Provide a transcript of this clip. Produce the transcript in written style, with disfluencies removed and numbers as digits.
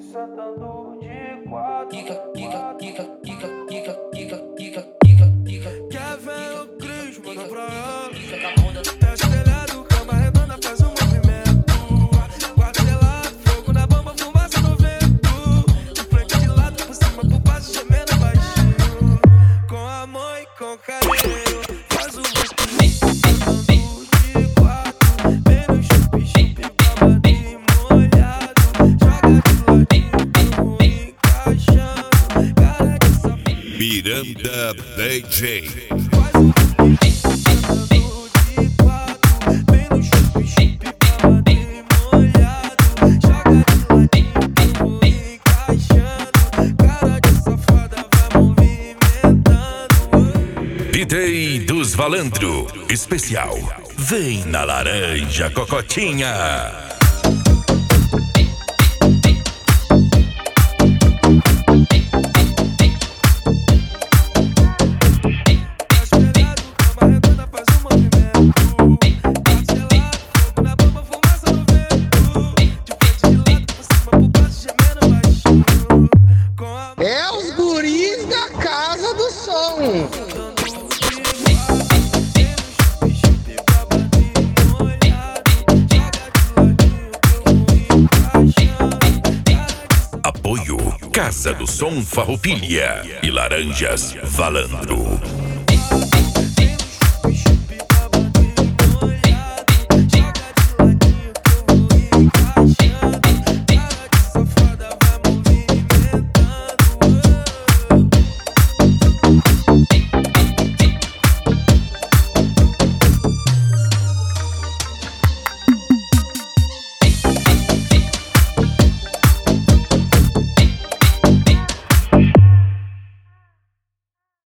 Sentando de quatro. Quer ver o Cris, manda pra ela. Desce telhado, cama redonda, faz um movimento. Quarto gelado, fogo na bomba, fumaça no vento. De frente de lado, por cima, por baixo, gemendo baixinho. Com amor e com carinho, faz o sentando de quatro. Vem no chup-chup, babadinho molhado. Joga de ladinho, encaixando. Cara de safado. Miranda DJ. DJ dos Valandro especial. Vem na Laranja Cocotinha. É os guris da Casa do Som. Apoio Casa do Som Farroupilha e Laranjas Valandro.